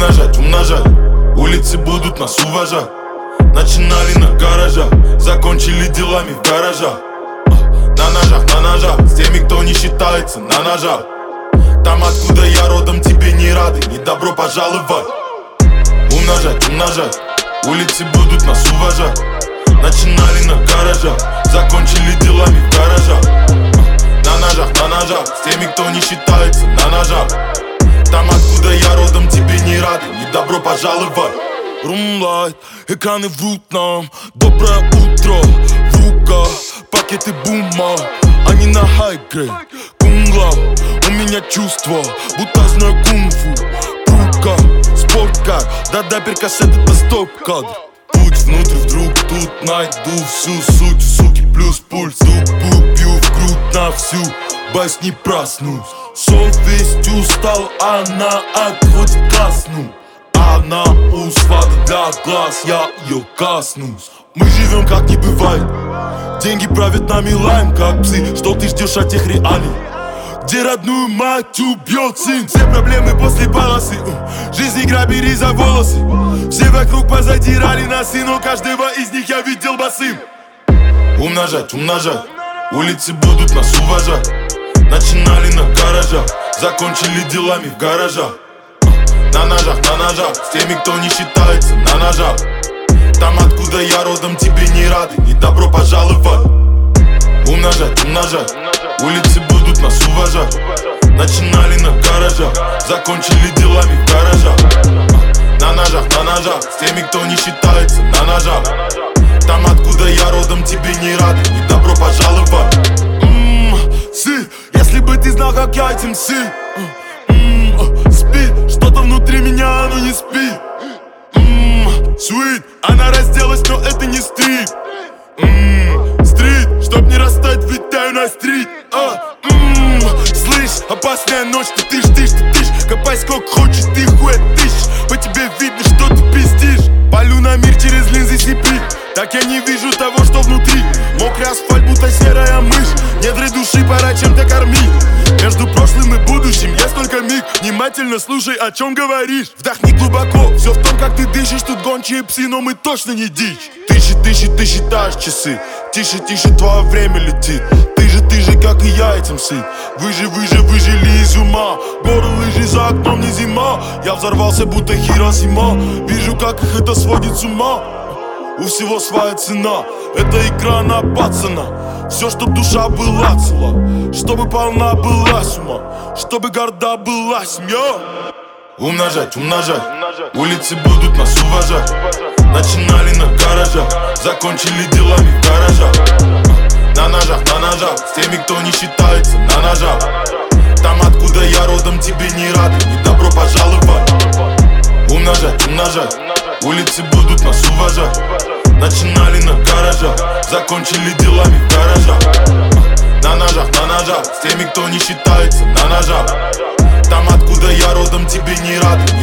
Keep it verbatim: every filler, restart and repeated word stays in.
Умножать, умножать, улицы будут нас уважать. Начинали на гаражах, закончили делами в гаражах. На ножах, на ножах, с теми, кто не считается на ножах. Там, откуда я родом, тебе не рады, не добро пожаловать. Умножать, умножать, улицы будут нас уважать. Начинали на гаражах, закончили делами в гаражах. На ножах, на ножах, с теми, кто не считается на ножах. Там, откуда я родом, тебе не рады, не добро пожаловать. Румлайт, экраны врут нам. Доброе утро, в руках пакеты бумаг. Они на хайгрейд, кунглау. У меня чувство, будто знаю кунг-фу. Рука, спорткар, да-да, перкассет это стоп-кадр. Путь внутрь вдруг, тут найду всю суть. Суки плюс пульс, тупу бью в грудь на всю. Боюсь не проснусь. Совесть устал, она отходит ко сну. Она услада для глаз, я ее коснусь. Мы живем как не бывает. Деньги правят нами лаем, как псы. Что ты ждешь от тех реалий, где родную мать убьет сын? Все проблемы после полосы, жизни грабили за волосы. Все вокруг позадирали носы, но каждого из них я видел босым. Умножать, умножать, улицы будут нас уважать. Начинали на гаражах, закончили делами в гаражах. На ножах, на ножах, с теми, кто не считается на ножах. Там, откуда я родом, тебе не рады, не добро пожаловать. Умножать, умножать, улицы будут нас уважать. Начинали на гаражах, закончили делами в гаражах. На ножах, на ножах, с теми, кто не считается на ножах. Там, откуда я родом, тебе не рады, не добро пожаловать. Ммм, сы, если бы ты знал, как я этим сы. Ммм, спи, что-то внутри меня, оно не спит. Ммм, sweet, она разделась, но это не стрит. Ммм, стрит, чтоб не расстать, витаю на стрит. А, ммм, слышь, опасная ночь, ты тышь, тышь, ты тышь. Копай сколько хочешь, ты хуй тысяч. По тебе видно, что ты пиздишь. Полю на мир через линзы си пи. Так я не вижу того, что внутри. Мокрый асфальт, будто серая мышь. Недры души пора чем-то кормить. Между прошлым и будущим есть только миг. Внимательно слушай, о чем говоришь. Вдохни глубоко, все в том, как ты дышишь. Тут гончие псы, но мы точно не дичь. Тысячи, тысячи, ты считаешь часы. Тише, тише, твое время летит. Ты же, ты же, как и я этим сыт. Вы же, вы же, выжили из ума. Горы, лыжи, за окном не зима. Я взорвался, будто Хиросима. Вижу, как их это сводит с ума. У всего своя цена, это игра на пацана. Все, чтоб душа была цела, чтобы полна была сумма, чтобы горда была семья. Умножать, умножать, улицы будут нас уважать. Начинали на гаражах, закончили делами в гаражах. На ножах, на ножах, с теми, кто не считается на ножах. Там, откуда я родом, тебе не рады, не добро пожаловать. Умножать, умножать, улицы будут нас уважать. Начинали на гаражах, закончили делами в гаражах. На ножах, на ножах, с теми, кто не считается на ножах. Там, откуда я родом, тебе не рады,